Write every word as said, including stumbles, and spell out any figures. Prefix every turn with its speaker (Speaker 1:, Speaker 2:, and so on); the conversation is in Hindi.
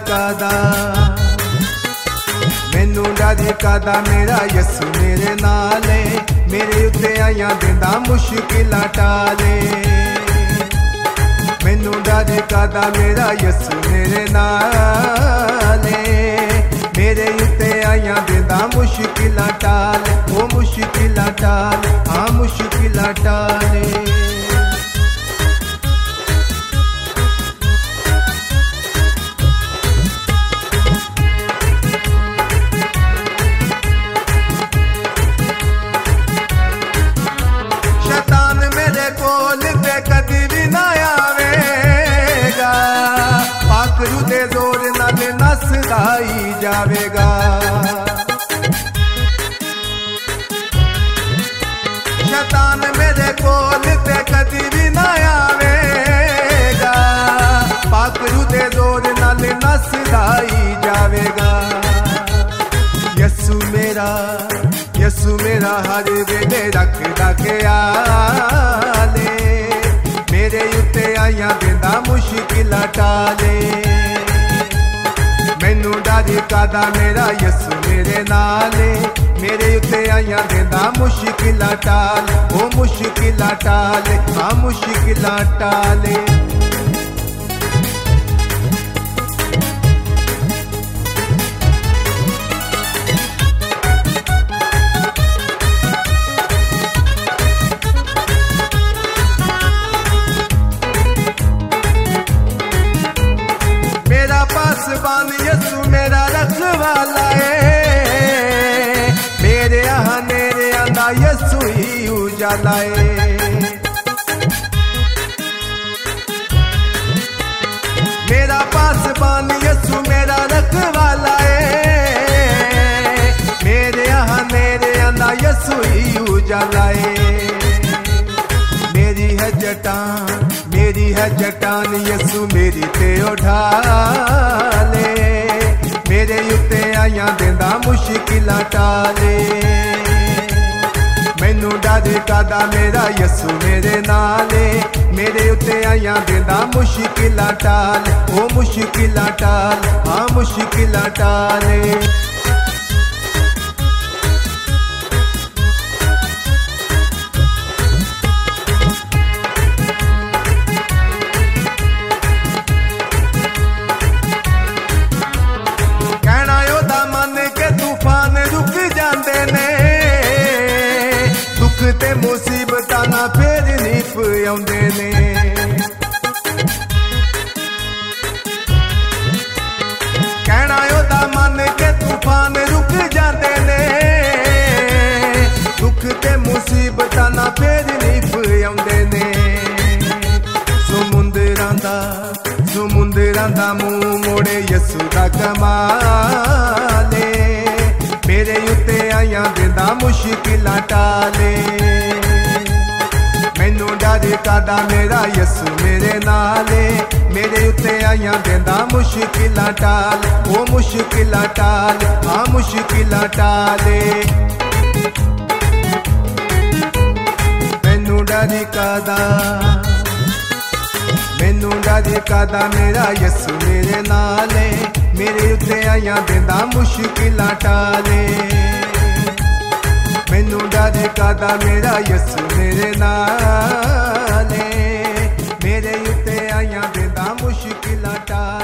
Speaker 1: कादा मैनू डर कादा मेरा यसु मेरे नाले मेरे उत्ते आया देंदा मुश्किलां टाले मैनू डर कादा मेरा यसु मेरे नाले मेरे उत्ते आया देंदा मुश्किलां टाले ओ मुश्किलां टाले हाँ मुश्किलां टाले पाखरू दे जोर नाल नसदाई जावेगा शैतान मेरे कोल ते कदी भी ना आवेगा पाखरू दे जोर नाल नसदाई जावेगा यसु मेरा यसु मेरा हर वेले रखदा ख्याले मेरे उत्ते आया देंदा मुश्किलां टाले मैनू डर कादा मेरा यसु मेरे नाले मेरे उत्ते आया देंदा मुश्किलां टाले ओ मुश्किलां टाले हाँ मुश्किलां टाले पासबान यसु मेरा रखवाला है मेरे यहाँ मेरे आंदा यसु ही उजाला है मेरा पासबान यसु मेरा रखवाला है मेरे यहाँ मेरे आंदा यसु ही उजाला है मेरी है जटान मेरी है जटान यसु मेरी ते उठाले मेरे उत्ते आया देंदा मुश्किलां टाले मैनू डर कादा मेरा यसु मेरे नाले मेरे उत्ते आया देंदा मुश्किलां टाले ओ मुश्किलां टाले हाँ मुश्किलां टाले ते मुसीबतां ना फेर निप आउंदे ने कहना ओदा मन के तूफान रुक जाते ने दुख ते मुसीबतां ना फेर निप आउंदे ने समुंदरां दा समुंदरां दा मुंह मोड़े यसु दा कमाले मेरे उत्ते आया देंदा मुश्किलां टाले मैनू डर कादा मेरा यसु मेरे नाले मेरे उत्ते आया देंदा मुश्किलां टाले ओ मुश्किलां टाले हाँ मुश्किलां टाले मैनू डर कादा मैनू डर कादा मेरा यसु मेरे नाले मेरे उत्ते आया देंदा मुश्किलां टाले मैनू डर कादा मेरा यसु मेरे नाले मेरे उत्ते आया देंदा मुश्किलां टाले।